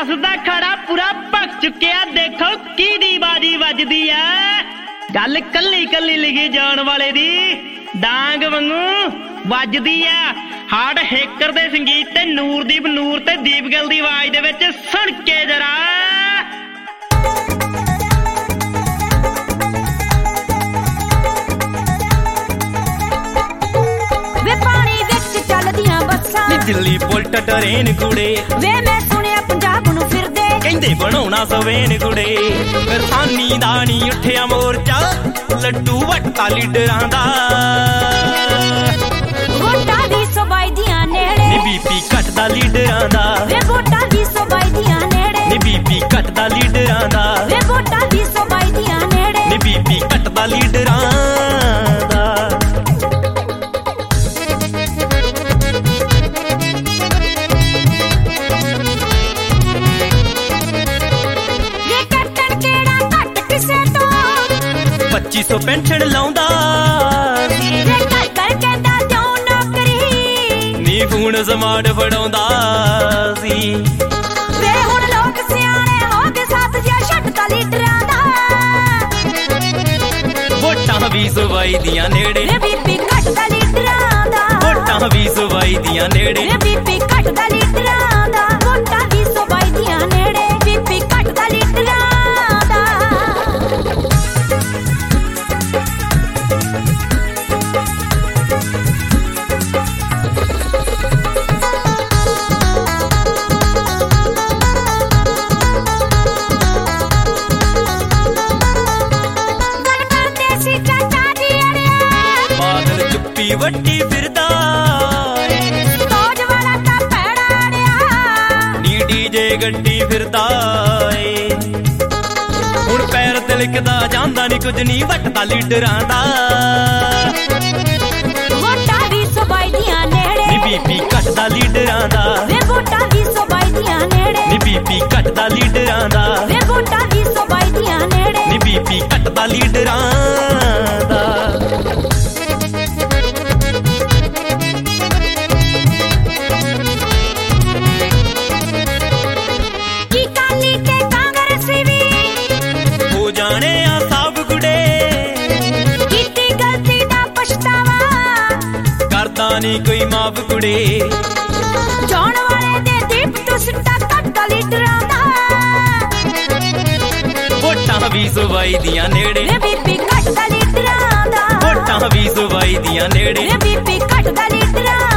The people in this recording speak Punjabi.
10 ਦਾ ਖੜਾ ਪੂਰਾ ਭਖ ਚੁੱਕਿਆ। ਦੇਖੋ ਕਿਹਦੀ ਬਾਜੀ ਵੱਜਦੀ ਆ। ਗੱਲ ਕੱਲੀ ਕੱਲੀ ਲਿਖੀ ਜਾਣ ਵਾਲੇ ਦੀ ਡਾਂਗ ਵਾਂਗੂ ਵੱਜਦੀ ਆ। ਹਾਰਡ ਹੇਕਰ ਦੇ ਸੰਗੀਤ ਤੇ ਨੂਰਦੀਪ ਨੂਰ ਤੇ ਦੀਪ ਗਿੱਲ ਦੀ ਆਵਾਜ਼ ਦੇ ਵਿੱਚ ਸੁਣ ਕੇ ਜਰਾ। ਵੇ ਪਾਣੀ ਵਿੱਚ ਚੱਲਦੀਆਂ ਬੱਸਾਂ ਨੀ ਦਿੱਲੀ ਬੁਲਟ ਟਰੇਨ ਕੁੜੇ ਵੇ ਮੈਂ ਸੁਣਿਆ ਪੰਜਾਬ ਨੂੰ ਫਿਰਦੇ ਕਹਿੰਦੇ ਬਣਾਉਣਾ ਸਵੇਨ ਕੁੜੇ। ਕਿਸਾਨੀ ਦਾ ਨੀ ਉੱਠਿਆ ਮੋਰਚਾ ਲੱਡੂ ਵੱਟਾ ਲੀਡਰਾਂ ਦਾ। ਵੋਟਾਂ ਦੀ ਸਬਾਈ ਦੀਆਂ ਨੇੜੇ ਨੀ ਬੀਪੀ ਘਟਦਾ ਲੀਡਰਾਂ ਦਾ। ਵੇ ਵੋਟਾਂ ਦੀ ਸਬਾਈ ਦੀਆਂ ਨੇੜੇ ਨੀ ਬੀਪੀ ਘਟਦਾ ਲੀਡਰਾਂ ਦਾ। ਵੇ ਵੋਟਾਂ ਦੀ ਸਬਾਈ ਦੀਆਂ ਨੇੜੇ ਨੀ ਬੀਪੀ ਘਟਦਾ ਲੀਡਰਾਂ ਦਾ। ਵੇ ਕੱਟਣ ਕਿਹੜਾ ਘੱਟ ਕਿਸੇ ਤੋਂ 2500 ਪੈਨਸ਼ਨ ਲਾਉਂਦਾ ਸੀ। ਵੇ ਘਰ ਘਰ ਕਹਿੰਦਾ ਦਿਓ ਨੌਕਰੀ ਨੀ ਫੋਨ ਸਮਾਰਟ ਫੜਾਉਂਦਾ ਸੀ। ਵੇ ਹੁਣ ਲੋਕ ਸਿਆਣੇ ਹੋ ਗਏ ਸਾਥ ਜਿਹਾ ਛੱਡਦਾ ਲੀਡਰਾਂ ਦਾ। ਵੋਟਾਂ ਵੀ ਸਵਾਈ ਦੀਆਂ ਨੇੜੇ ਵੇ ਬੀਪੀ ਘਟਦਾ ਲੀਡਰਾਂ ਦਾ। ਵੋਟਾਂ ਵੀ ਸਵਾਈ ਦੀਆਂ ਨੇੜੇ ਵੇ ਬੀਪੀ ਘਟਦਾ ਲੀਡਰਾਂ ਦਾ। ਵੋਟਾਂ ਦੀ ਸਬਾਈ ਦੀਆਂ ਨੇੜੇ ਬੀਪੀ ਘਟਦਾ ਲੀਡਰਾਂ ਦਾ। ਗੱਲ ਕਰਦੇ ਸੀ ਚਾਚਾ ਜੀ ਅੜਿਆ ਬਾਦਲ ਚੁੱਪੀ ਵੱਟੀ ਫਿਰਦਾ ਏ। ਸੋਜ ਵਾਲਾ ਤਾਂ ਭੈੜਾ ਅੜਿਆ ਨੀ ਡੀਜੇ ਗੱਡੀ ਫਿਰਦਾ ਏ। ਹੁਣ ਪੈਰ ਤਿਲਕਦਾ ਜਾਂਦਾ ਨੀ ਕੁਝ ਨੀ ਵੱਟਦਾ ਲੀਡਰਾਂ ਦਾ। ਵੋਟਾਂ ਦੀ ਸਬਾਈ ਦੀਆਂ ਨੇੜੇ ਨੀ ਬੀਪੀ ਘਟਦਾ ਲੀਡਰਾਂ ਦਾ। ਵੇ ਵੋਟਾਂ ਦੀ ਸਬਾਈ ਦੀਆਂ ਨੇੜੇ ਨੀ ਬੀਪੀ ਘਟਦਾ ਲੀਡਰਾਂ ਦਾ। ਵੇ ਵੋਟਾਂ ਦੀ ਸਬਾਈ ਦੀਆਂ ਨੇੜੇ ਨੀ ਬੀਪੀ ਘਟਦਾ ਲੀਡਰਾਂ ਦਾ। ਕੀ ਕਾਲੀ ਤੇ ਕਾਂਗਰਸੀ ਵੀ ਹੋ ਜਾਣੇ ਆ ਸਭ ਗੁੜੇ ਕੀਤੀ ਗਲਤੀ ਦਾ ਪਛਤਾਵਾ ਕਰਦਾ ਨੀ ਕੋਈ ਮਾਫ ਕੁੜੇ। ਜਾਣ ਵਾਲੇ ਦੇ ਦੀਪ ਤੋਂ ਸਿੱਟਾ ਕੱਟਦਾ ਲੀਡਰਾਂ ਦਾ। ਵੋਟਾਂ ਵੀ ਸਵਾਈ ਦੀਆਂ ਨੇੜੇ ਵੇ ਬੀਪੀ ਘਟਦਾ ਲੀਡਰਾਂ ਦਾ। ਵੋਟਾਂ ਵੀ ਸਵਾਈ ਦੀਆਂ ਨੇੜੇ ਵੇ ਬੀਪੀ ਘਟਦਾ ਲੀਡਰਾਂ